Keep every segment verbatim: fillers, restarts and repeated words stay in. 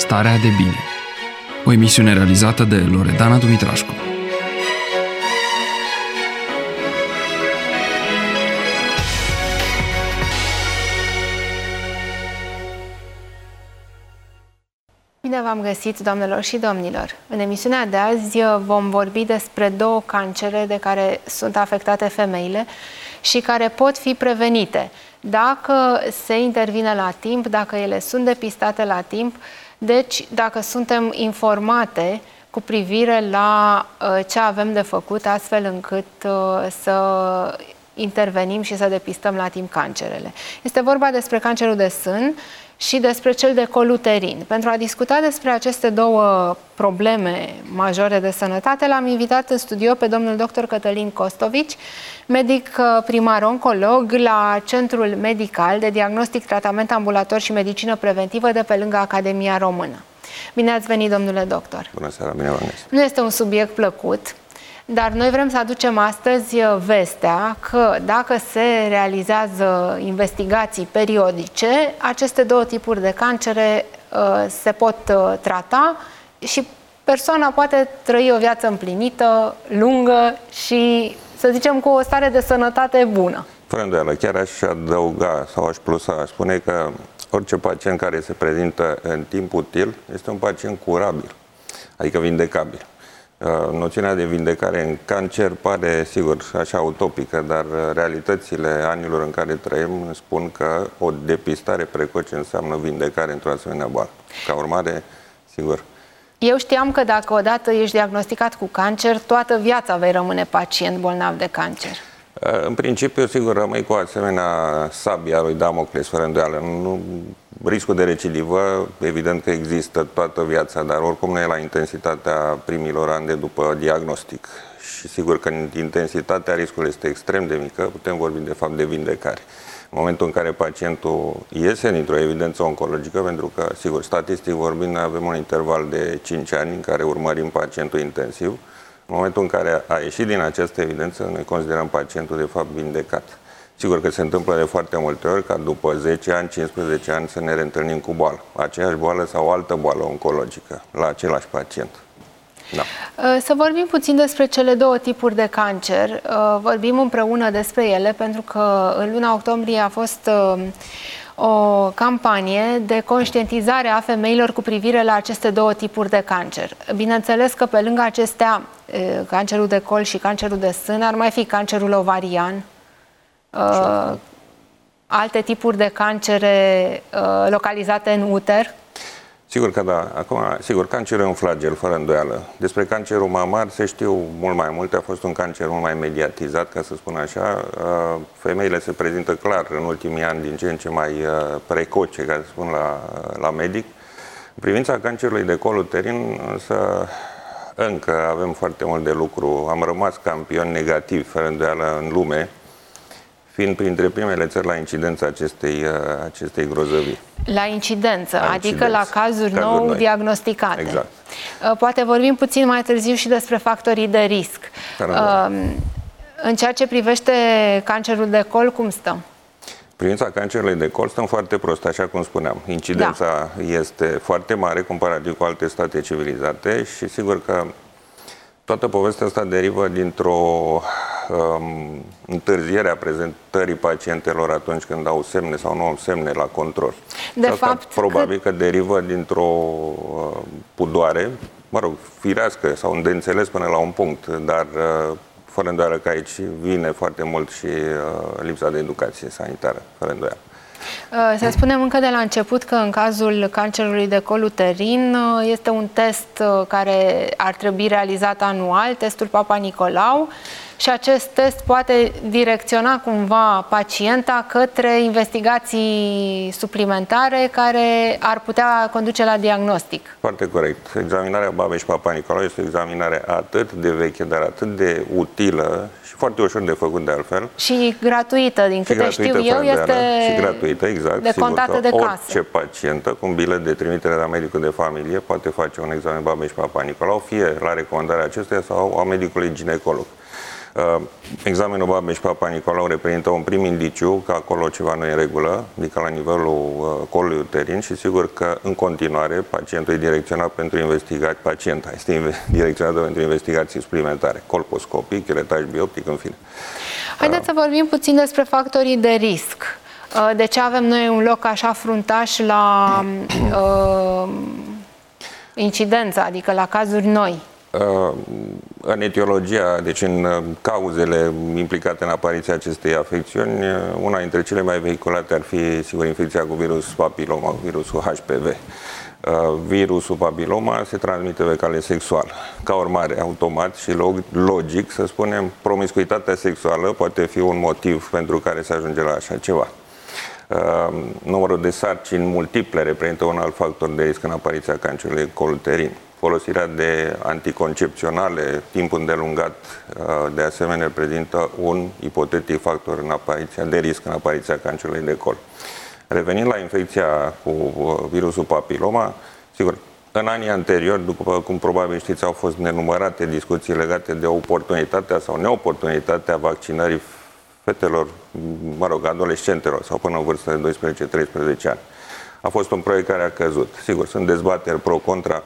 Starea de bine. O emisiune realizată de Loredana Dumitrașcu. Bine v-am găsit, doamnelor și domnilor! În emisiunea de azi vom vorbi despre două cancere de care sunt afectate femeile și care pot fi prevenite dacă se intervine la timp, dacă ele sunt depistate la timp, deci dacă suntem informate cu privire la ce avem de făcut, astfel încât să intervenim și să depistăm la timp cancerele. Este vorba despre cancerul de sân și despre cel de col uterin. Pentru a discuta despre aceste două probleme majore de sănătate, l-am invitat în studio pe domnul doctor Cătălin Costovici, medic primar oncolog la Centrul Medical de Diagnostic, Tratament Ambulator și Medicină Preventivă de pe lângă Academia Română. Bine ați venit, domnule doctor! Bună seara, bine v-am găsit! Nu este un subiect plăcut, dar noi vrem să aducem astăzi vestea că dacă se realizează investigații periodice, aceste două tipuri de cancere uh, se pot uh, trata și persoana poate trăi o viață împlinită, lungă și, să zicem, cu o stare de sănătate bună. Fără îndoială, chiar aș adăuga sau aș plusa, aș spune că orice pacient care se prezintă în timp util este un pacient curabil, adică vindecabil. Noțiunea de vindecare în cancer pare, sigur, așa utopică, dar realitățile anilor în care trăim spun că o depistare precoce înseamnă vindecare într-o asemenea boală. Ca urmare, sigur. Eu știam că dacă odată ești diagnosticat cu cancer, toată viața vei rămâne pacient bolnav de cancer. În principiu, sigur, rămâi cu asemenea sabia lui Damocles, fără îndoială. Nu, riscul de recidivă, evident că există toată viața, dar oricum nu e la intensitatea primilor ani de după diagnostic. Și sigur că intensitatea riscului este extrem de mică, putem vorbi de fapt de vindecare. În momentul în care pacientul iese dintr-o evidență oncologică, pentru că, sigur, statistic vorbind, avem un interval de cinci ani în care urmărim pacientul intensiv. În momentul în care a ieșit din această evidență, noi considerăm pacientul de fapt vindecat. Sigur că se întâmplă de foarte multe ori ca după zece ani, cincisprezece ani să ne reîntâlnim cu boală. Aceeași boală sau o altă boală oncologică la același pacient. Da. Să vorbim puțin despre cele două tipuri de cancer. Vorbim împreună despre ele pentru că în luna octombrie a fost o campanie de conștientizare a femeilor cu privire la aceste două tipuri de cancer. Bineînțeles că pe lângă acestea, cancerul de col și cancerul de sân, ar mai fi cancerul ovarian, alte tipuri de cancere localizate în uter. Sigur că da. Acum, sigur, cancerul e un flagel, fără îndoială. Despre cancerul mamar se știu mult mai multe, a fost un cancer mult mai mediatizat, ca să spun așa. Femeile se prezintă clar în ultimii ani din ce în ce mai precoce, ca să spun, la, la medic. În privința cancerului de col uterin, însă, încă avem foarte mult de lucru. Am rămas campioni negativi, fără îndoială, în lume, fiind printre primele țări la incidența acestei, acestei grozăvii. La incidență, la adică incidență. la cazuri, cazuri nou noi. diagnosticate. Exact. Poate vorbim puțin mai târziu și despre factorii de risc. În ceea ce privește cancerul de col, cum stăm? Privința cancerului de col stăm foarte prost, așa cum spuneam. Incidența da. este foarte mare comparativ cu alte state civilizate și sigur că toată povestea asta derivă dintr-o um, întârziere a prezentării pacientelor atunci când au semne sau nu au semne la control. De asta fapt, probabil că... că derivă dintr-o uh, pudoare, mă rog, firească sau de înțeles până la un punct, dar uh, fără îndoială că aici vine foarte mult și uh, lipsa de educație sanitară, fără îndoială. Să spunem încă de la început că în cazul cancerului de col uterin este un test care ar trebui realizat anual, testul Papa Nicolau, și acest test poate direcționa cumva pacienta către investigații suplimentare care ar putea conduce la diagnostic. Foarte corect. Examinarea Babeș-Papa Nicolau este o examinare atât de veche, dar atât de utilă și foarte ușor de făcut de altfel. Și gratuită, din câte știu eu, este și gratuită, exact. decontată de casă. Orice pacientă cu un bilet de trimitere la medicul de familie poate face un examen Babeș-Papa Nicolau, fie la recomandarea acestuia sau a medicului ginecolog. Examenul Babeș-Papa Nicolau reprezintă un prim indiciu că acolo ceva nu e în regulă, adică la nivelul colului uterin, și sigur că în continuare pacientul e direcționat pentru investigații, pacienta este direcționat pentru investigații suplimentare, colposcopic, curetaj bioptic, în fine. Haideți să vorbim puțin despre factorii de risc. De ce avem noi un loc așa fruntaș la uh, incidență, adică la cazuri noi? În etiologia, deci în cauzele implicate în apariția acestei afecțiuni, una dintre cele mai vehiculate ar fi, sigur, infecția cu virus papiloma, cu virusul H P V. Virusul papiloma se transmite pe cale sexuală. Ca urmare, automat și logic, să spunem, promiscuitatea sexuală poate fi un motiv pentru care se ajunge la așa ceva. Numărul de sarcini multiple reprezintă un alt factor de risc în apariția cancerului de col uterin. Folosirea de anticoncepționale, timp îndelungat, de asemenea, reprezintă un ipotetic factor în apariția, de risc în apariția cancerului de col. Revenind la infecția cu virusul papiloma, sigur, în anii anteriori, după cum probabil știți, au fost nenumărate discuții legate de oportunitatea sau neoportunitatea vaccinării fetelor, mă rog, adolescentelor sau până în vârstă de doisprezece treisprezece ani. A fost un proiect care a căzut. Sigur, sunt dezbateri pro-contra.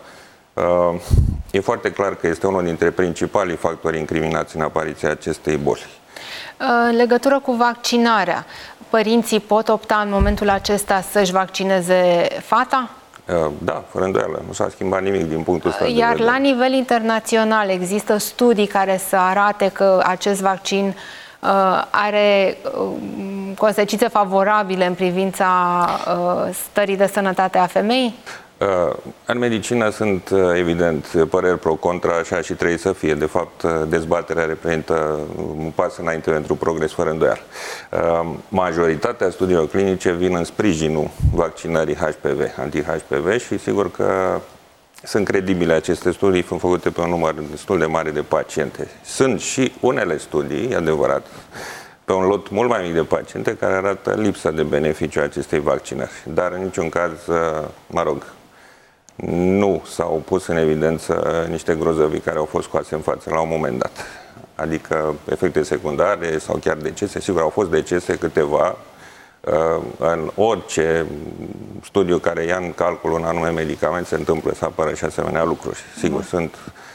E foarte clar că este unul dintre principalii factori incriminați în apariția acestei boli. În legătură cu vaccinarea, părinții pot opta în momentul acesta să-și vaccineze fata? Da, fără îndoială. Nu s-a schimbat nimic din punctul ăsta de Iar vedere. la nivel internațional există studii care să arate că acest vaccin uh, are uh, consecințe favorabile în privința uh, stării de sănătate a femeii? În medicină sunt, evident, păreri pro-contra, așa și trebuie să fie. De fapt, dezbaterea reprezintă un pas înainte pentru progres, fără îndoială. Majoritatea studiilor clinice vin în sprijinul vaccinării H P V, anti-H P V, și sigur că sunt credibile aceste studii, sunt făcute pe un număr destul de mare de paciente. Sunt și unele studii, e adevărat, pe un lot mult mai mic de paciente, care arată lipsa de beneficiu a acestei vaccinări. Dar în niciun caz, mă rog, nu s-au pus în evidență niște grozăvii care au fost scoase în față la un moment dat. Adică efecte secundare sau chiar decese. Sigur, au fost decese câteva. În orice studiu care ia în calcul un anume medicament se întâmplă să apară și asemenea lucruri. Sigur, sunt,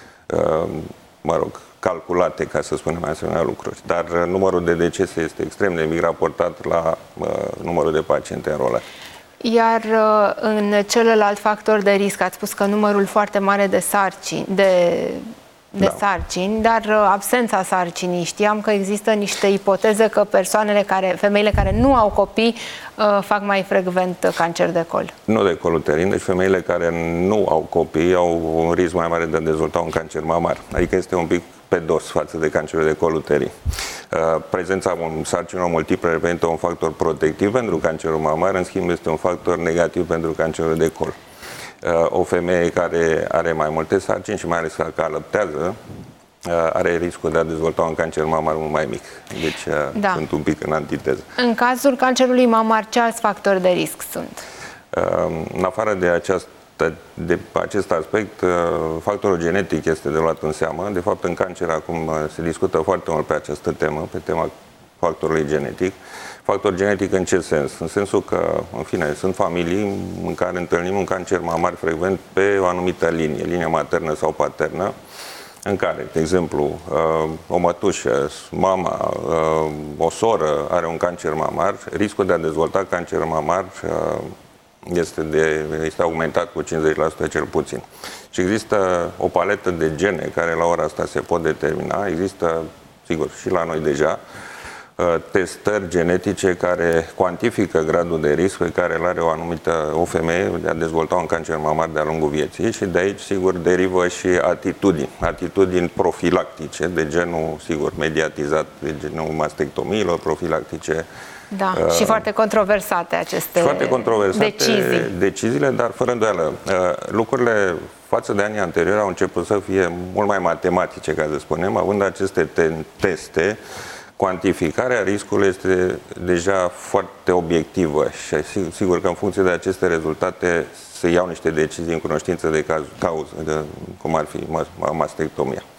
mă rog, calculate, ca să spunem, asemenea lucruri. Dar numărul de decese este extrem de mic raportat la numărul de paciente înrolați. Iar în celălalt factor de risc, ați spus că numărul foarte mare de sarcini, de, de da. sarcini, dar absența sarcinii. Știam că există niște ipoteze că persoanele care, femeile care nu au copii fac mai frecvent cancer de col. Nu de col uterin, deci femeile care nu au copii au un risc mai mare de a dezvolta un cancer mamar. Adică este un pic pe dos față de cancerul de col uterin. Prezența sarcinilor multiple reprezintă un factor protectiv pentru cancerul mamar, în schimb este un factor negativ pentru cancerul de col. O femeie care are mai multe sarcini și mai ales că alăptează, are riscul de a dezvolta un cancer mamar mult mai mic. Deci da. sunt un pic în antiteză. În cazul cancerului mamar, ce alți factori de risc sunt? În afară de această de acest aspect, factorul genetic este de luat în seamă. De fapt, în cancer acum se discută foarte mult pe această temă, pe tema factorului genetic. Factor genetic în ce sens? În sensul că, în fine, sunt familii în care întâlnim un cancer mamar frecvent pe o anumită linie, linia maternă sau paternă, în care, de exemplu, o mătușă, mama, o soră are un cancer mamar, riscul de a dezvolta cancer mamar este, de, este aumentat cu cincizeci la sută cel puțin. Și există o paletă de gene care la ora asta se pot determina. Există, sigur, și la noi deja, testări genetice care cuantifică gradul de risc pe care îl are o anumită o femeie de a dezvolta un cancer mamar de-a lungul vieții, și de aici, sigur, derivă și atitudini, atitudini profilactice de genul, sigur, mediatizat, de genul mastectomiilor profilactice. Da, uh, și foarte controversate aceste foarte controversate decizii. deciziile, dar fără îndoială, uh, lucrurile față de anii anteriori au început să fie mult mai matematice, ca să spunem, având aceste te teste. Cuantificarea riscului este deja foarte obiectivă și sigur că în funcție de aceste rezultate se iau niște decizii în cunoștință de caz, cauză, de, cum ar fi mastectomia.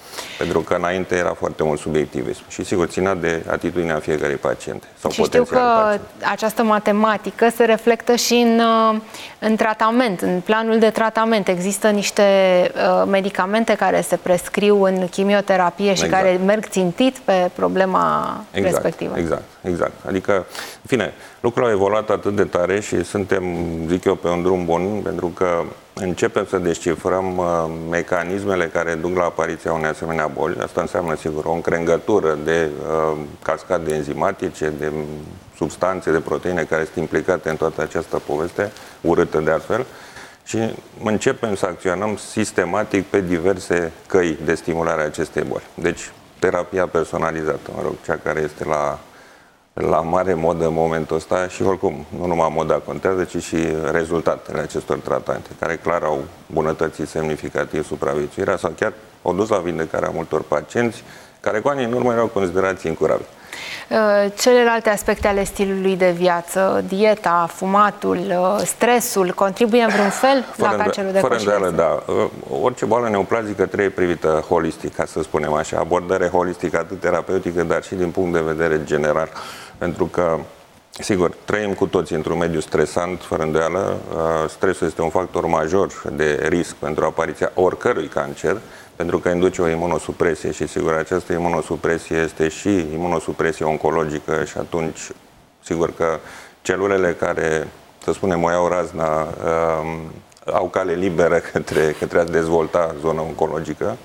Pentru că înainte era foarte mult subiectivism și sigur ținea de atitudinea fiecărui pacient. Sau și știu că pacient. Această matematică se reflectă și în, în tratament, în planul de tratament. Există niște uh, medicamente care se prescriu în chimioterapie și exact. care merg țintit pe problema exact, respectivă. Exact, exact. Adică, în fine, lucrurile au evoluat atât de tare și suntem, zic eu, pe un drum bun, pentru că începem să descifrăm uh, mecanismele care duc la apariția unei asemenea boli. Asta înseamnă, sigur, o încrengătură de uh, cascade enzimatice, de substanțe, de proteine care sunt implicate în toată această poveste, urâtă de altfel, și începem să acționăm sistematic pe diverse căi de stimulare a acestei boli. Deci, terapia personalizată, mă rog, cea care este la la mare modă în momentul ăsta și oricum, nu numai moda contează, ci și rezultatele acestor tratamente, care clar au bunătățit semnificativ supraviețuirea sau chiar au dus la vindecarea multor pacienți care cu ani în urmă erau considerați incurabili. Celelalte aspecte ale stilului de viață, dieta, fumatul, stresul, contribuie în vreun fel fără la cancerul de fără conștiință? Fără îndoială, da. Orice boală neoplazică trebuie privită holistic, ca să spunem așa, abordare holistică, atât terapeutică, dar și din punct de vedere general. Pentru că, sigur, trăim cu toții într-un mediu stresant, fără îndoială. Stresul este un factor major de risc pentru apariția oricărui cancer, pentru că induce o imunosupresie și, sigur, această imunosupresie este și imunosupresie oncologică și atunci, sigur că celulele care, să spunem, o iau razna, um, au cale liberă către, către a dezvolta zona oncologică.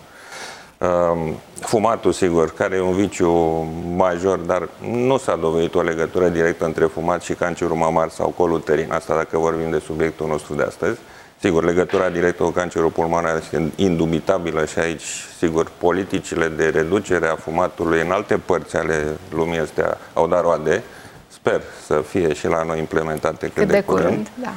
Um, fumatul, sigur, care e un viciu major, dar nu s-a dovedit o legătură directă între fumat și cancerul mamar sau col uterin. Asta dacă vorbim de subiectul nostru de astăzi. Sigur, legătura directă cu cancerul pulmonar este indubitabilă și aici, sigur, politicile de reducere a fumatului în alte părți ale lumii astea au dat roade. Sper să fie și la noi implementate cât, cât de, de curând. curând da.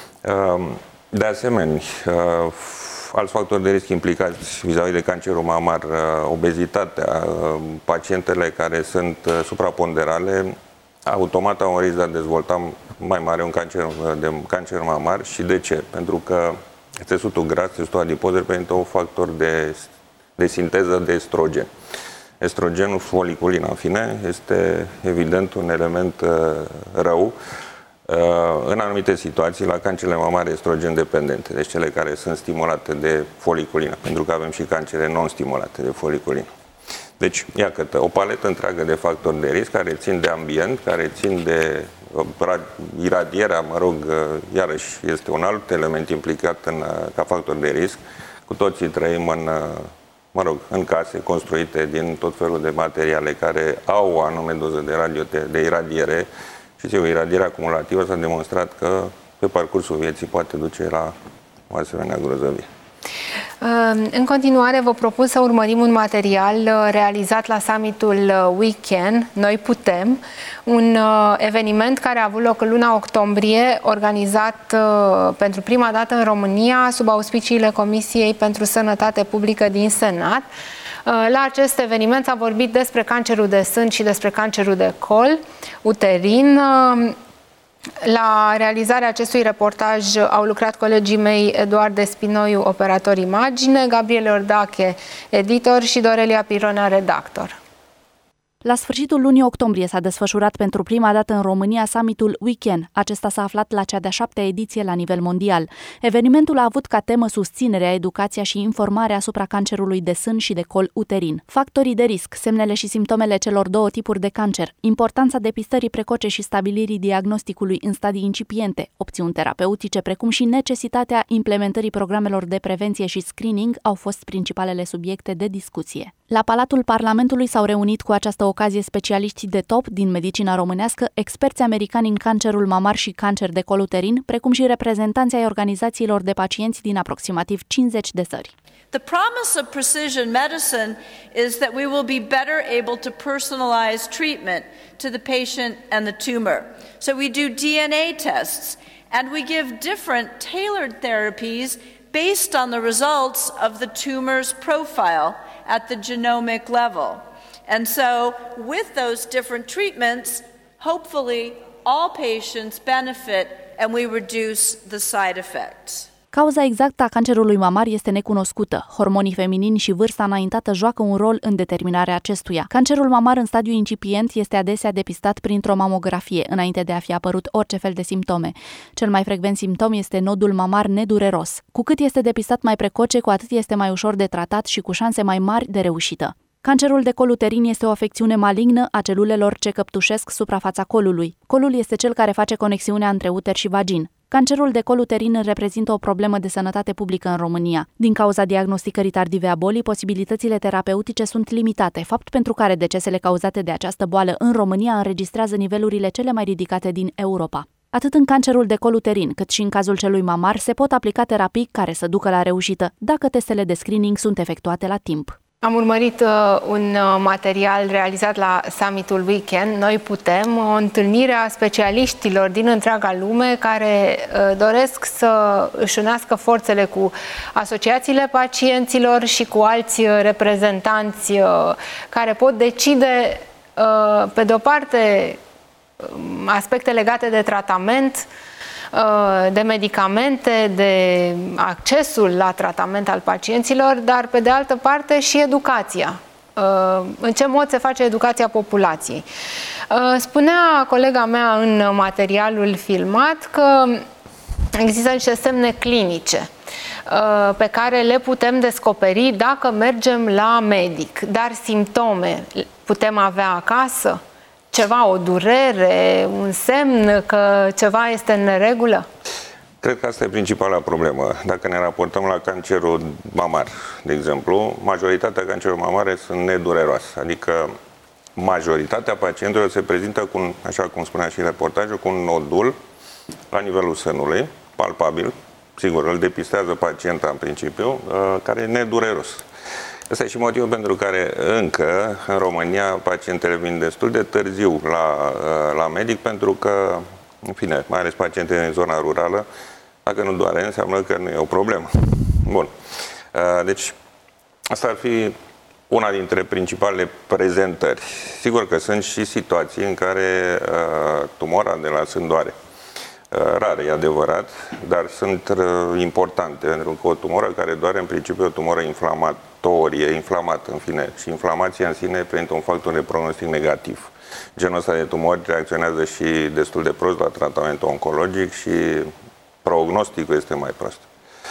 De asemenea, alți factori de risc implicați vis-a-vis de cancerul mamar, obezitatea, pacientele care sunt supraponderale, automat au un risc de a dezvolta mai mare un cancer, de cancer mamar. Și de ce? Pentru că țesutul gras, țesutul adipoz, reprezintă un factor de, de sinteză de estrogen. Estrogenul, foliculina, în fine, este evident un element uh, rău uh, în anumite situații la cancerele mamare estrogen dependente, deci cele care sunt stimulate de foliculina, pentru că avem și cancere non-stimulate de foliculină. Deci, iată, o paletă întreagă de factori de risc care țin de ambient, care țin de iradierea, mă rog, iarăși este un alt element implicat în, ca factor de risc. Cu toții trăim în, mă rog, în case construite din tot felul de materiale care au o anume doză de, radio, de iradiere și, sigur, iradierea acumulativă s-a demonstrat că pe parcursul vieții poate duce la o asemenea grozăvie. În continuare, vă propun să urmărim un material realizat la summitul We Can, Noi Putem, un eveniment care a avut loc în luna octombrie, organizat pentru prima dată în România, sub auspiciile Comisiei pentru Sănătate Publică din Senat. La acest eveniment s-a vorbit despre cancerul de sân și despre cancerul de col uterin. La realizarea acestui reportaj au lucrat colegii mei Eduard Despinoiu, operator imagine, Gabriele Ordache, editor, și Dorelia Pirona, redactor. La sfârșitul lunii octombrie s-a desfășurat pentru prima dată în România summitul We Can. Acesta s-a aflat la cea de-a șaptea ediție la nivel mondial. Evenimentul a avut ca temă susținerea, educația și informarea asupra cancerului de sân și de col uterin, factorii de risc, semnele și simptomele celor două tipuri de cancer, importanța depistării precoce și stabilirii diagnosticului în stadii incipiente, opțiuni terapeutice, precum și necesitatea implementării programelor de prevenție și screening au fost principalele subiecte de discuție. La Palatul Parlamentului s-au reunit cu această ocazie specialiști de top din medicina românească, experți americani în cancerul mamar și cancer de col uterin, precum și reprezentanți ai organizațiilor de pacienți din aproximativ cincizeci de țări. The promise of precision medicine is that we will be better able to personalize treatment to the patient and the tumor. So we do D N A tests and we give different tailored therapies based on the results of the tumor's profile at the genomic level. And so with those different treatments, hopefully all patients benefit and we reduce the side effects. Cauza exactă a cancerului mamar este necunoscută. Hormonii feminini și vârsta înaintată joacă un rol în determinarea acestuia. Cancerul mamar în stadiu incipient este adesea depistat printr-o mamografie, înainte de a fi apărut orice fel de simptome. Cel mai frecvent simptom este nodul mamar nedureros. Cu cât este depistat mai precoce, cu atât este mai ușor de tratat și cu șanse mai mari de reușită. Cancerul de col uterin este o afecțiune malignă a celulelor ce căptușesc suprafața colului. Colul este cel care face conexiunea între uter și vagin. Cancerul de col uterin reprezintă o problemă de sănătate publică în România. Din cauza diagnosticării tardive a bolii, posibilitățile terapeutice sunt limitate, fapt pentru care decesele cauzate de această boală în România înregistrează nivelurile cele mai ridicate din Europa. Atât în cancerul de col uterin, cât și în cazul celui mamar, se pot aplica terapii care să ducă la reușită, dacă testele de screening sunt efectuate la timp. Am urmărit uh, un uh, material realizat la summitul Weekend. Noi putem, o întâlnire a specialiștilor din întreaga lume care uh, doresc să își unească forțele cu asociațiile pacienților și cu alți uh, reprezentanți uh, care pot decide, uh, pe de-o parte, aspecte legate de tratament, de medicamente, de accesul la tratament al pacienților, dar pe de altă parte și educația. În ce mod se face educația populației? Spunea colega mea în materialul filmat că există niște semne clinice pe care le putem descoperi dacă mergem la medic, dar simptome putem avea acasă? Ceva, o durere, un semn că ceva este în neregulă? Cred că asta e principala problemă. Dacă ne raportăm la cancerul mamar, de exemplu, majoritatea cancerului mamare sunt nedureroase. Adică majoritatea pacientelor se prezintă cu, așa cum spunea și reportajul, cu un nodul la nivelul sânului, palpabil, sigur, îl depistează pacienta în principiu, care e nedureros. Ăsta e și motivul pentru care încă în România pacientele vin destul de târziu la, la medic, pentru că, în fine, mai ales pacientele din zona rurală, dacă nu doare, înseamnă că nu e o problemă. Bun. Deci, asta ar fi una dintre principalele prezentări. Sigur că sunt și situații în care tumora de la sân doare. Rare, e adevărat, dar sunt importante, pentru că o tumoră care doare, în principiu, o tumoră inflamatorie, inflamată, în fine, și inflamația în sine prezintă un factor de pronostic negativ. Genul ăsta de tumori reacționează și destul de prost la tratamentul oncologic și prognosticul este mai prost.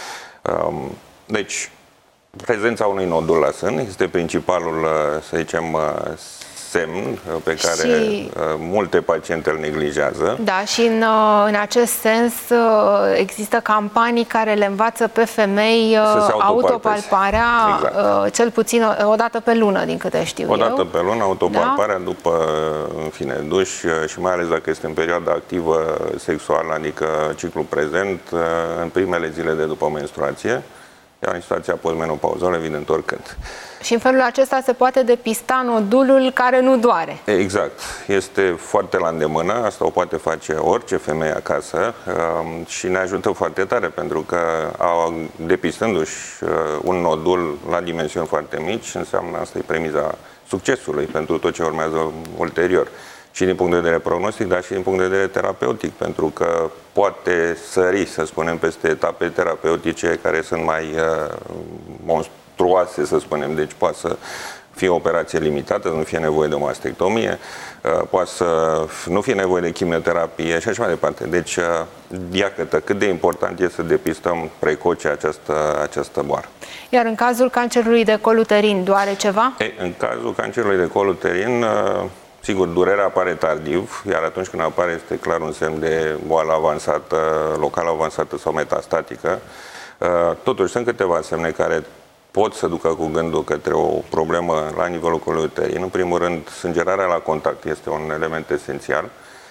Deci, prezența unui nodul la sân este principalul, să zicem, semn pe care și, multe paciente îl neglijează. Da, și în, în acest sens există campanii care le învață pe femei autopalparea, exact. Cel puțin o dată pe lună, din câte știu o eu. O dată pe lună, autopalparea, da? După, în fine, duș și mai ales dacă este în perioada activă sexuală, adică ciclu prezent, în primele zile de după menstruație, iar în situația postmenopauzală, evident, oricând. Și în felul acesta se poate depista nodulul care nu doare. Exact. Este foarte la îndemână. Asta o poate face orice femeie acasă și ne ajută foarte tare, pentru că depistându-și un nodul la dimensiuni foarte mici, înseamnă, asta e premiza succesului pentru tot ce urmează ulterior. Și din punct de vedere prognostic, dar și din punct de vedere terapeutic, pentru că poate sări, să spunem, peste etape terapeutice care sunt mai uh, monstruoase, să spunem. Deci poate să fie o operație limitată, să nu fie nevoie de o mastectomie, uh, poate să nu fie nevoie de chimioterapie și așa mai departe. Deci, uh, iată cât de important este să depistăm precoce această, această boală. Iar în cazul cancerului de col uterin, doare ceva? Ei, în cazul cancerului de col uterin, uh, sigur, durerea apare tardiv, iar atunci când apare este clar un semn de boală avansată, locală avansată sau metastatică. Totuși, sunt câteva semne care pot să ducă cu gândul către o problemă la nivelul colului uterin. În primul rând, sângerarea la contact este un element esențial.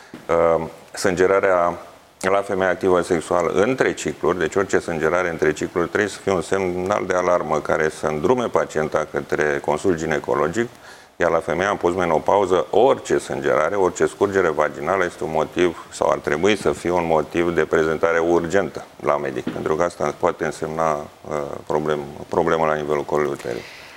Sângerarea la femeia activă sexuală între cicluri, deci orice sângerare între cicluri trebuie să fie un semnal de alarmă care să îndrume pacienta către consult ginecologic. Iar la femeia în postmenopauză, orice sângerare, orice scurgere vaginală este un motiv, sau ar trebui să fie un motiv de prezentare urgentă la medic, pentru că asta poate însemna uh, problem, problemă la nivelul colului uterin.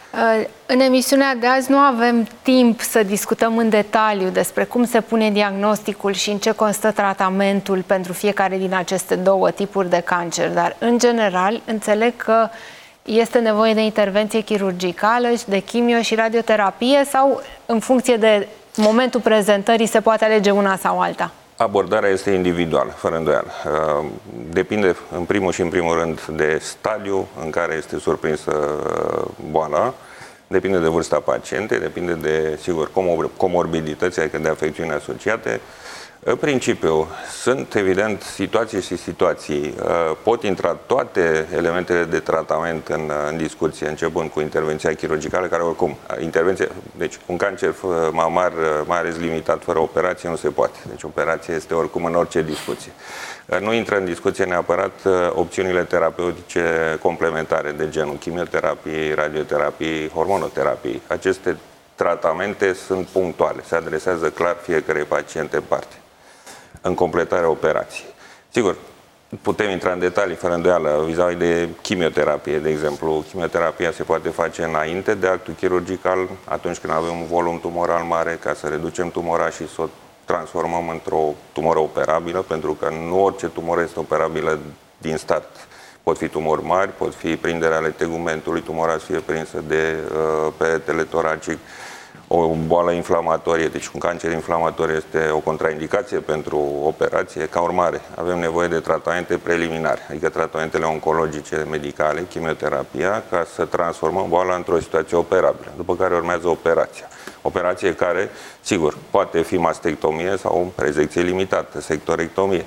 În emisiunea de azi nu avem timp să discutăm în detaliu despre cum se pune diagnosticul și în ce constă tratamentul pentru fiecare din aceste două tipuri de cancer, dar în general înțeleg că este nevoie de intervenție chirurgicală, de chimio și radioterapie sau în funcție de momentul prezentării se poate alege una sau alta? Abordarea este individuală, fără îndoială. Depinde în primul și în primul rând de stadiu în care este surprinsă boala, depinde de vârsta pacientei, depinde de, sigur, comorbidități, adică de afecțiuni asociate. În principiu, sunt evident situații și situații. Pot intra toate elementele de tratament în, în discuție, începând cu intervenția chirurgicală, care oricum, intervenție, deci un cancer mamar, mai ales limitat, fără operație, nu se poate. Deci operația este oricum în orice discuție. Nu intră în discuție neapărat opțiunile terapeutice complementare de genul chimioterapie, radioterapie, hormonoterapie. Aceste tratamente sunt punctuale, se adresează clar fiecare pacient în parte, în completarea operației. Sigur, putem intra în detalii, fără îndoială, vis-a-vis de chimioterapie, de exemplu. Chimioterapia se poate face înainte de actul chirurgical, atunci când avem un volum tumoral mare, ca să reducem tumora și să o transformăm într-o tumoră operabilă, pentru că nu orice tumoră este operabilă din start. Pot fi tumori mari, pot fi prindere ale tegumentului, tumora să fie prinsă de uh, peretele toracic, o boală inflamatorie, deci un cancer inflamator este o contraindicație pentru operație. Ca urmare, avem nevoie de tratamente preliminare, adică tratamentele oncologice medicale, chimioterapia, ca să transformăm boala într-o situație operabilă, după care urmează operația. Operație care, sigur, poate fi mastectomie sau rezecție limitată, sectorectomie.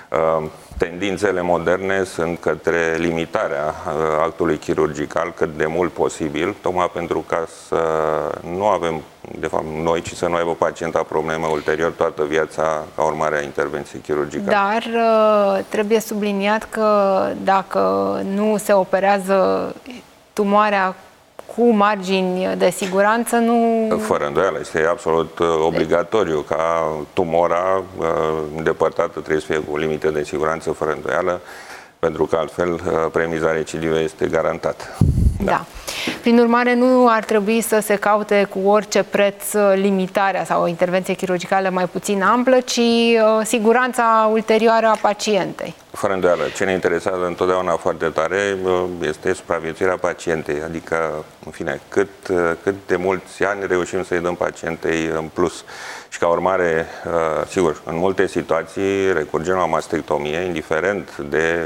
Tendințele moderne sunt către limitarea actului chirurgical cât de mult posibil, tocmai pentru ca să nu avem, de fapt noi, ci să nu aibă pacienta probleme ulterior toată viața ca urmare a intervenției chirurgicale. Dar trebuie subliniat că dacă nu se operează tumoarea cu margini de siguranță, nu... Fără îndoială, este absolut obligatoriu ca tumora îndepărtată trebuie să fie cu limite de siguranță, fără îndoială, pentru că altfel premiza recidivei este garantată. Da. Da. Prin urmare, nu ar trebui să se caute cu orice preț limitarea sau o intervenție chirurgicală mai puțin amplă, ci siguranța ulterioară a pacientei. Fără îndoială. Ce ne interesează întotdeauna foarte tare este supraviețuirea pacientei, adică, în fine, cât, cât de mulți ani reușim să-i dăm pacientei în plus. Și ca urmare, sigur, în multe situații recurgem la mastectomie, indiferent de,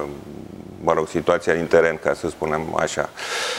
mă rog, situația din teren, ca să spunem așa.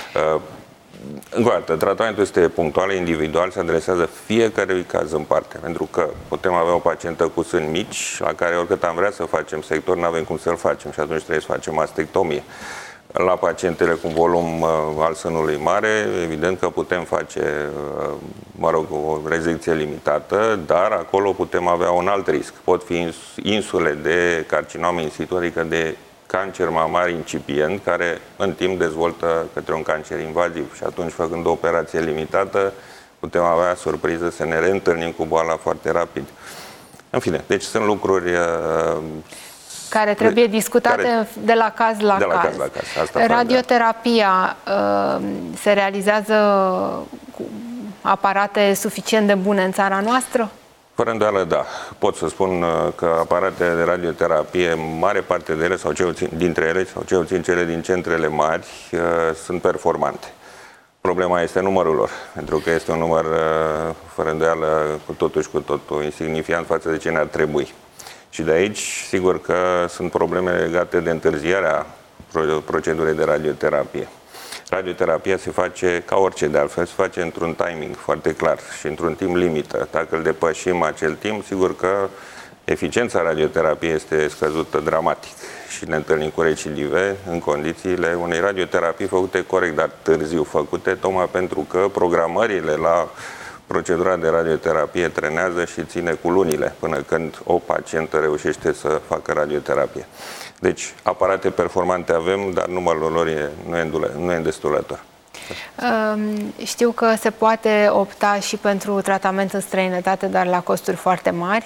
Încă o dată, tratamentul este punctual, individual, se adresează fiecărui caz în parte, pentru că putem avea o pacientă cu sâni mici, la care oricât am vrea să facem sector, nu avem cum să-l facem și atunci trebuie să facem mastectomie. La pacientele cu volum uh, al sânului mare, evident că putem face, uh, mă rog, o rezecție limitată, dar acolo putem avea un alt risc. Pot fi insule de carcinome in situ, adică de cancer mamar incipient, care în timp dezvoltă către un cancer invaziv și atunci, făcând o operație limitată, putem avea surpriză să ne reîntâlnim cu boala foarte rapid. În fine, deci sunt lucruri uh, care trebuie discutate care, de la caz la de la caz. caz, la caz. Asta Radioterapia uh, se realizează cu aparate suficient de bune în țara noastră? Fără îndoială, da. Pot să spun că aparatele de radioterapie, mare parte de ele, sau cel puțin dintre ele, sau cel puțin cele din centrele mari, uh, sunt performante. Problema este numărul lor, pentru că este un număr, uh, fără îndoială, cu totul și cu totul insignifiant față de ce ne-ar trebui. Și de aici, sigur că sunt probleme legate de întârzierea procedurii de radioterapie. Radioterapia se face, ca orice de altfel, se face într-un timing foarte clar și într-un timp limită. Dacă îl depășim acel timp, sigur că eficiența radioterapiei este scăzută dramatic și ne întâlnim cu recidive în condițiile unei radioterapii făcute corect, dar târziu făcute, tocmai pentru că programările la procedura de radioterapie trenează și ține cu lunile până când o pacientă reușește să facă radioterapie. Deci, aparate performante avem, dar numărul lor e, nu, e nu e îndestulător. Știu că se poate opta și pentru tratament în străinătate, dar la costuri foarte mari.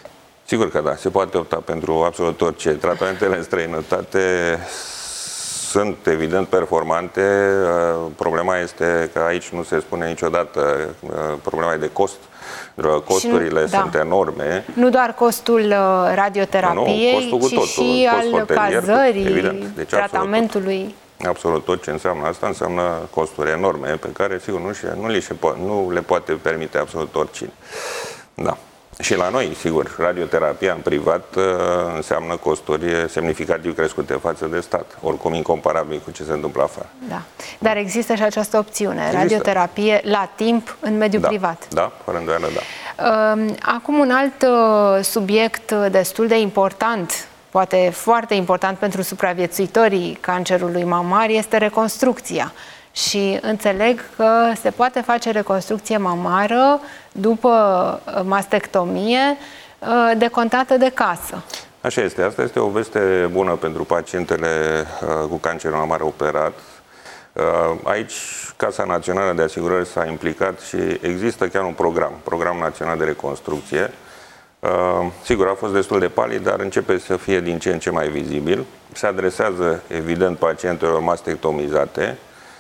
Sigur că da, se poate opta pentru absolut orice. Tratamentele în străinătate sunt evident performante. Problema este că aici nu se spune niciodată, problema e de cost. Costurile nu, sunt da. enorme. Nu doar costul radioterapiei, nu, costul ci și al cazării, deci tratamentului. Absolut, absolut tot ce înseamnă asta înseamnă costuri enorme pe care, sigur, nu, nu, li se po- nu le poate permite absolut oricine. Da. Și la noi, sigur, radioterapia în privat înseamnă costuri semnificativ crescute față de stat, oricum incomparabil cu ce se întâmplă afară. Da. Dar există și această opțiune, există. Radioterapie la timp în mediul da. privat. Da, fără îndoială, da. Acum un alt subiect destul de important, poate foarte important pentru supraviețuitorii cancerului mamar, este reconstrucția. Și înțeleg că se poate face reconstrucție mamară după mastectomie decontată de casă. Așa este. Asta este o veste bună pentru pacientele cu cancer mamar operat. Aici Casa Națională de Asigurări s-a implicat și există chiar un program, Program Național de Reconstrucție. Sigur, a fost destul de palid, dar începe să fie din ce în ce mai vizibil. Se adresează, evident, pacientelor mastectomizate.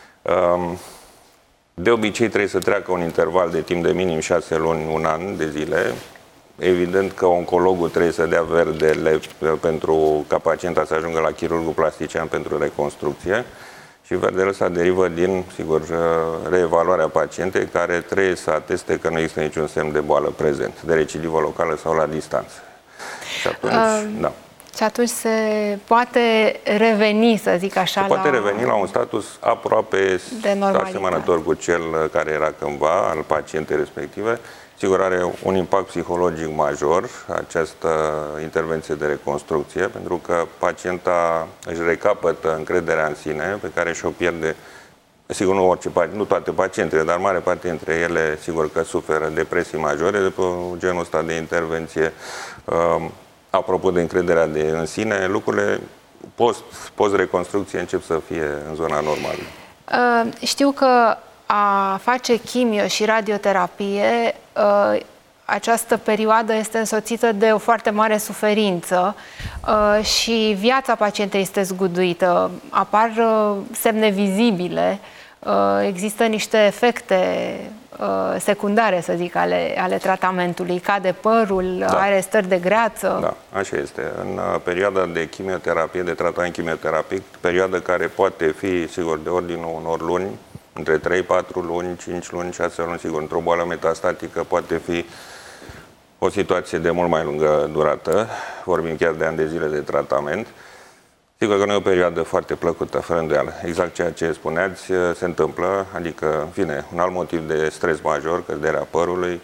De obicei trebuie să treacă un interval de timp de minim șase luni, un an de zile. Evident că oncologul trebuie să dea verdele pentru ca pacienta să ajungă la chirurgul plastician pentru reconstrucție. Și verdele ăsta derivă din, sigur, reevaluarea pacientei, care trebuie să ateste că nu există niciun semn de boală prezent, de recidivă locală sau la distanță. Și atunci, uh, da. Și atunci se poate reveni, să zic așa, se poate la... reveni la un status aproape asemănător cu cel care era cândva al pacientei respective. Sigur, are un impact psihologic major această intervenție de reconstrucție, pentru că pacienta își recapătă încrederea în sine, pe care și-o pierde. Sigur, nu, orice, nu toate pacientele, dar mare parte dintre ele, sigur că suferă depresii majore de pe genul ăsta de intervenție. Apropo de încrederea de în sine, lucrurile post, post-reconstrucție încep să fie în zona normală. Știu că a face chimio și radioterapie, această perioadă este însoțită de o foarte mare suferință și viața pacientei este zguduită. Apar semne vizibile, există niște efecte secundare, să zic, ale, ale tratamentului. Cade părul, da. Are stări de greață. Da, așa este. În perioada de chimioterapie, de tratament chimioterapic, perioada care poate fi, sigur, de ordinul unor luni, între trei patru luni, cinci luni, șase luni, sigur, într-o boală metastatică poate fi o situație de mult mai lungă durată, vorbim chiar de ani de zile de tratament. Sigur că nu e o perioadă foarte plăcută, fără îndoială. Exact ceea ce spuneați se întâmplă, adică, în fine, un alt motiv de stres major, căderea părului,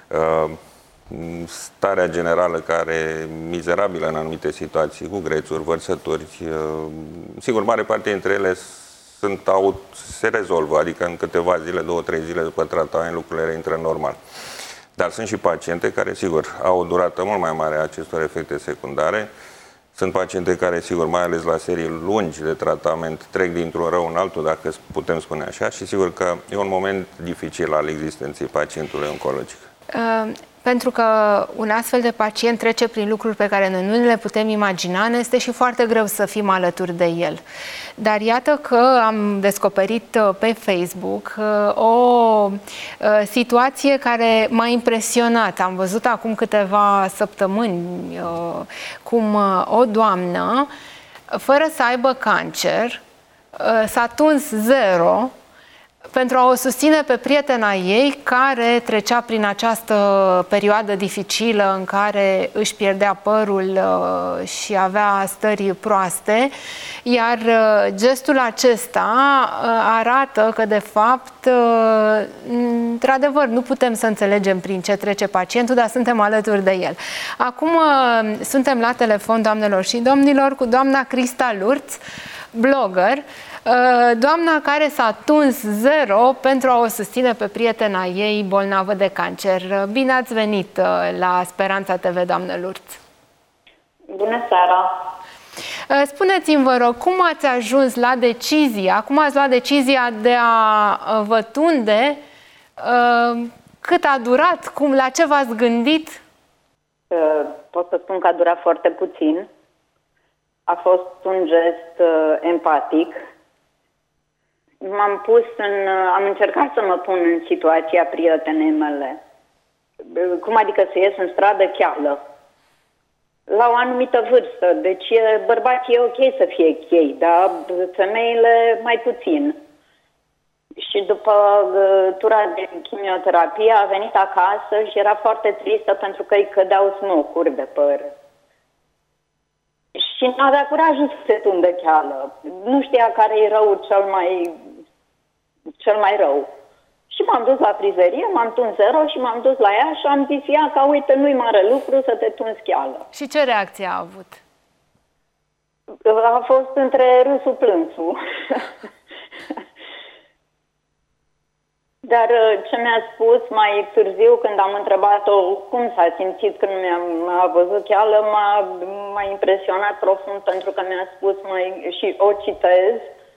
starea generală care e mizerabilă în anumite situații, cu grețuri, vărsături. Sigur, mare parte dintre ele sunt out, se rezolvă, adică în câteva zile, două, trei zile după tratament, lucrurile reintră normal. Dar sunt și paciente care, sigur, au o durată mult mai mare a acestor efecte secundare. Sunt paciente care, sigur, mai ales la serii lungi de tratament, trec dintr-un rău în altul, dacă putem spune așa, și sigur că e un moment dificil al existenței pacientului oncologic. Uh, pentru că un astfel de pacient trece prin lucruri pe care noi nu le putem imagina, ne este și foarte greu să fim alături de el. Dar iată că am descoperit pe Facebook o situație care m-a impresionat. Am văzut acum câteva săptămâni cum o doamnă, fără să aibă cancer, s-a tuns zero pentru a o susține pe prietena ei care trecea prin această perioadă dificilă în care își pierdea părul și avea stări proaste, iar gestul acesta arată că, de fapt, într-adevăr, nu putem să înțelegem prin ce trece pacientul, dar suntem alături de el. Acum suntem la telefon, doamnelor și domnilor, cu doamna Crista Lurț, blogger, doamna care s-a tuns zero pentru a o susține pe prietena ei bolnavă de cancer. Bine ați venit la Speranța T V, doamnă Lurț. Bună seara! Spuneți-mi, vă rog, cum ați ajuns la decizia, cum ați luat decizia de a vă tunde, cât a durat, cum, la ce v-ați gândit? Pot să spun că a durat foarte puțin. A fost un gest uh, empatic. M-am pus în... Uh, am încercat să mă pun în situația prietenei mele. Cum adică să ies în stradă cheală? La o anumită vârstă. Deci bărbații e ok să fie chei, dar femeile mai puțin. Și după uh, tura de chimioterapie a venit acasă și era foarte tristă pentru că îi cădeau smocuri de păr. Și n-avea curajul să se tundă cheală. Nu știa care e rău cel mai, cel mai rău. Și m-am dus la frizerie, m-am tuns zero și m-am dus la ea și am zis ea că uite, nu-i mare lucru să te tunzi cheală. Și ce reacție a avut? A fost între râsul plânsul. Dar ce mi-a spus mai târziu, când am întrebat-o cum s-a simțit când mi-a văzut cheală, m-a impresionat profund pentru că mi-a spus, mai, și o citez,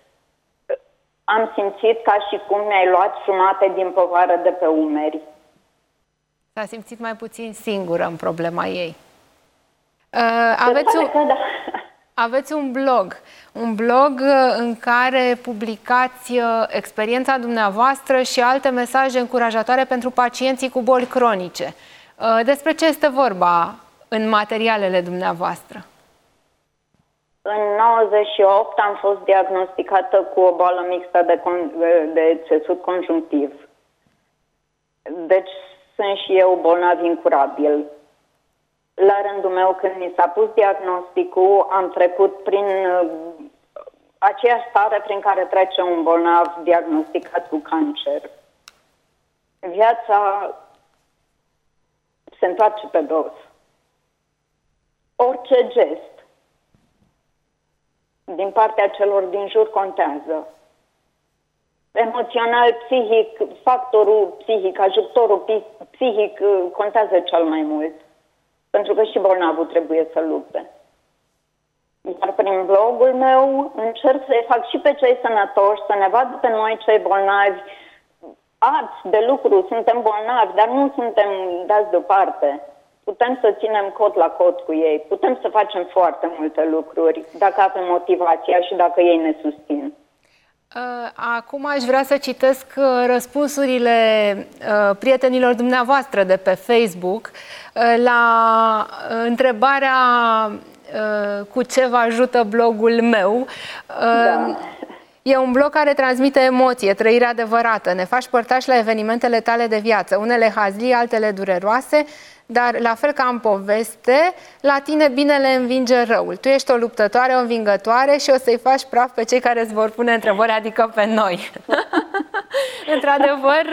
am simțit ca și cum mi-ai luat jumate din povară de pe umeri. S-a simțit mai puțin singură în problema ei. Uh, aveți, un, da. aveți un blog, un blog în care publicați experiența dumneavoastră și alte mesaje încurajatoare pentru pacienții cu boli cronice. Uh, despre ce este vorba în materialele dumneavoastră? În nouăzeci și opt am fost diagnosticată cu o boală mixtă de, de țesut conjunctiv. Deci sunt și eu bolnav incurabil. La rândul meu, când mi s-a pus diagnosticul, am trecut prin uh, aceeași stare prin care trece un bolnav diagnosticat cu cancer. Viața se întoarce pe dos. Orice gest din partea celor din jur contează. Emoțional, psihic, factorul psihic, ajutorul psihic contează cel mai mult. Pentru că și bolnavul trebuie să lupte. Iar prin blogul meu încerc să-i fac și pe cei sănătoși, să ne vadă pe noi cei bolnavi. Arți de lucru, suntem bolnavi, dar nu suntem dați deoparte. Putem să ținem cot la cot cu ei, putem să facem foarte multe lucruri dacă avem motivația și dacă ei ne susțin. Acum aș vrea să citesc răspunsurile prietenilor dumneavoastră de pe Facebook la întrebarea cu ce vă ajută blogul meu. Da. E un blog care transmite emoție, trăire adevărată. Ne faci părtași la evenimentele tale de viață, unele hazlii, altele dureroase, dar la fel ca în poveste, la tine binele învinge răul. Tu ești o luptătoare, o învingătoare și o să-i faci praf pe cei care îți vor pune întrebări, adică pe noi. Într-adevăr,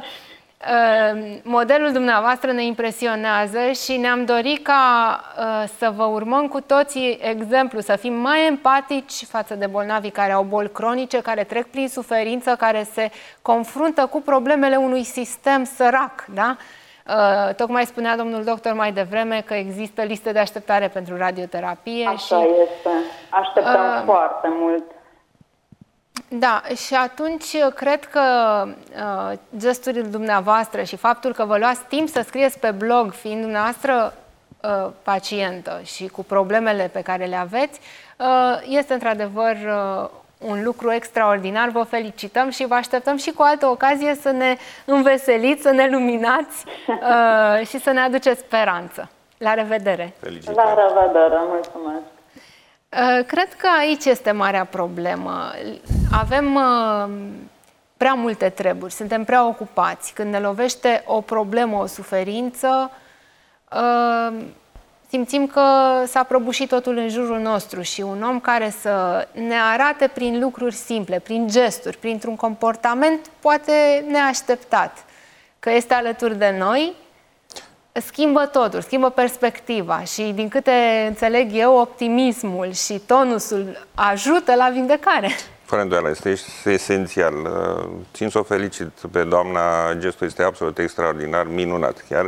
modelul dumneavoastră ne impresionează și ne-am dorit ca să vă urmăm cu toții exemplu, să fim mai empatici față de bolnavii care au boli cronice, care trec prin suferință, care se confruntă cu problemele unui sistem sărac, da? Uh, tocmai spunea domnul doctor mai devreme că există liste de așteptare pentru radioterapie. Așa și, este. Așteptăm uh, foarte mult. Da, și atunci cred că uh, gesturile dumneavoastră și faptul că vă luați timp să scrieți pe blog, fiind dumneavoastră uh, pacientă și cu problemele pe care le aveți, uh, este într-adevăr uh, un lucru extraordinar. Vă felicităm și vă așteptăm și cu altă ocazie să ne înveseliți, să ne luminați uh, și să ne aduceți speranță. La revedere! Felicitări. La revedere! Mulțumesc! Uh, cred că aici este marea problemă. Avem uh, prea multe treburi, suntem prea ocupați. Când ne lovește o problemă, o suferință, uh, simțim că s-a prăbușit totul în jurul nostru și un om care să ne arate prin lucruri simple, prin gesturi, printr-un comportament poate neașteptat, că este alături de noi, schimbă totul, schimbă perspectiva și, din câte înțeleg eu, optimismul și tonusul ajută la vindecare. Fără îndoială, este esențial. Țin să o felicit pe doamna, gestul este absolut extraordinar, minunat chiar.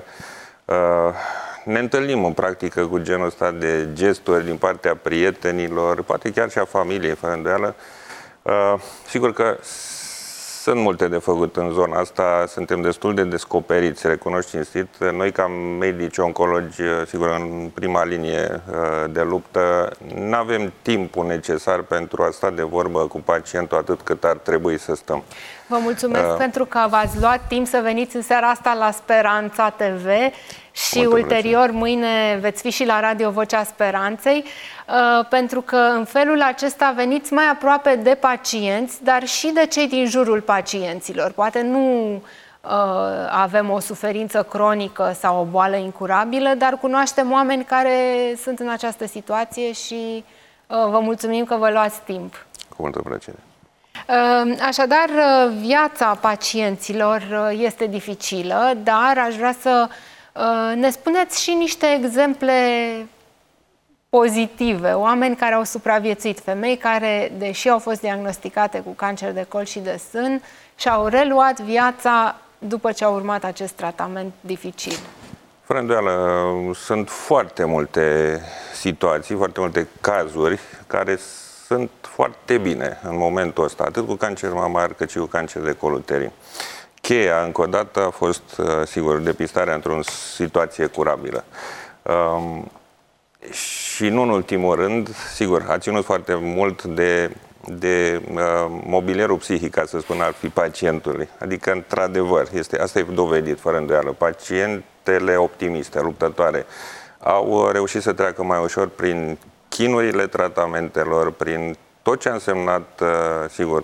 Ne întâlnim în practică cu genul ăsta de gesturi din partea prietenilor, poate chiar și a familiei, fără îndoială. Sigur că Sunt multe de făcut în zona asta, suntem destul de descoperiți, recunosc cinstit. Noi, ca medici oncologi, sigur, în prima linie de luptă, nu avem timpul necesar pentru a sta de vorbă cu pacientul atât cât ar trebui să stăm. Vă mulțumesc uh, pentru că v-ați luat timp să veniți în seara asta la Speranța T V și ulterior plăcere. Mâine veți fi și la Radio Vocea Speranței, uh, pentru că în felul acesta veniți mai aproape de pacienți, dar și de cei din jurul pacienților. Poate nu uh, avem o suferință cronică sau o boală incurabilă, dar cunoaștem oameni care sunt în această situație și uh, vă mulțumim că vă luați timp. Cu multă plăcere. Așadar, viața pacienților este dificilă, dar aș vrea să ne spuneți și niște exemple pozitive. Oameni care au supraviețuit, femei care, deși au fost diagnosticate cu cancer de col și de sân, și-au reluat viața după ce au urmat acest tratament dificil. Fără îndoială, sunt foarte multe situații, foarte multe cazuri care sunt foarte bine în momentul ăsta, atât cu cancer mamar cât și cu cancer de col uterin. Cheia, încă o dată, a fost, sigur, depistarea într-o situație curabilă. Um, și nu în ultimul rând, sigur, a ținut foarte mult de, de uh, mobilierul psihic, ca să spun, al fi pacientului. Adică, într-adevăr, este, asta e dovedit, fără îndoială. Pacientele optimiste, luptătoare, au reușit să treacă mai ușor prin chinurile tratamentelor, prin tot ce a însemnat, sigur,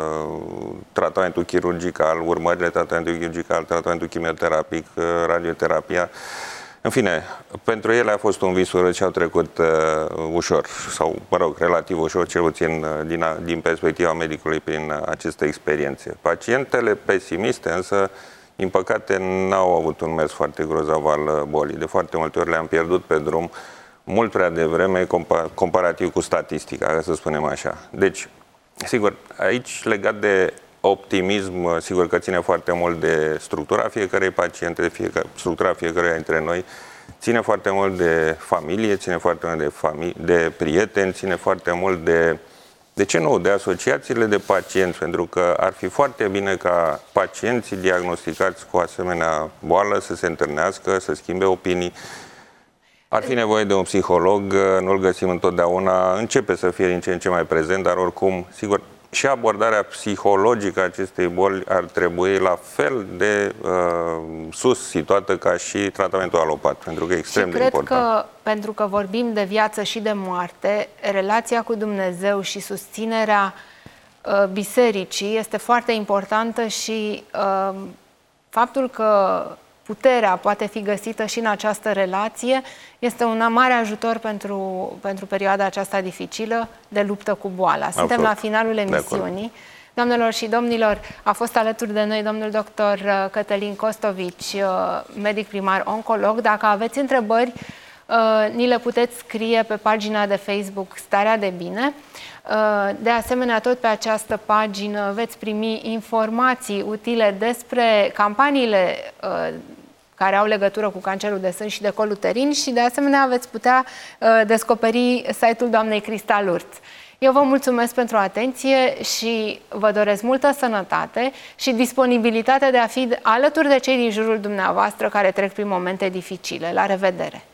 tratamentul chirurgical, urmările tratamentului chirurgical, tratamentul chimioterapic, radioterapia. În fine, pentru ele a fost un vis urât și au trecut uh, ușor, sau, mă rog, relativ ușor, cel puțin din, din perspectiva medicului, prin aceste experiențe. Pacientele pesimiste, însă, din păcate, n-au avut un mers foarte grozav al bolii. De foarte multe ori le-am pierdut pe drum mult prea devreme, comparativ cu statistica, ca să spunem așa. Deci, sigur, aici, legat de optimism, sigur că ține foarte mult de structura fiecărei paciente, fiecare, structura fiecăruia dintre noi, ține foarte mult de familie, ține foarte mult de, familie, de prieteni, ține foarte mult de, de ce nu, de asociațiile de pacienți, pentru că ar fi foarte bine ca pacienții diagnosticați cu asemenea boală să se întâlnească, să schimbe opinii. Ar fi nevoie de un psiholog, nu-l găsim întotdeauna, începe să fie din ce în ce mai prezent, dar oricum, sigur, și abordarea psihologică a acestei boli ar trebui la fel de uh, sus situată ca și tratamentul alopat, pentru că e extrem de important. Și cred că, pentru că vorbim de viață și de moarte, relația cu Dumnezeu și susținerea uh, bisericii este foarte importantă și uh, faptul că puterea poate fi găsită și în această relație este un mare ajutor pentru, pentru perioada aceasta dificilă de luptă cu boala. Suntem Absolut. la finalul emisiunii. Doamnelor și domnilor, a fost alături de noi domnul doctor Cătălin Costovici, medic primar oncolog. Dacă aveți întrebări, ni le puteți scrie pe pagina de Facebook Starea de Bine. De asemenea, tot pe această pagină veți primi informații utile despre campaniile care au legătură cu cancerul de sân și de col uterin și, de asemenea, veți putea descoperi site-ul doamnei Cristal Urt. Eu vă mulțumesc pentru atenție și vă doresc multă sănătate și disponibilitate de a fi alături de cei din jurul dumneavoastră care trec prin momente dificile. La revedere!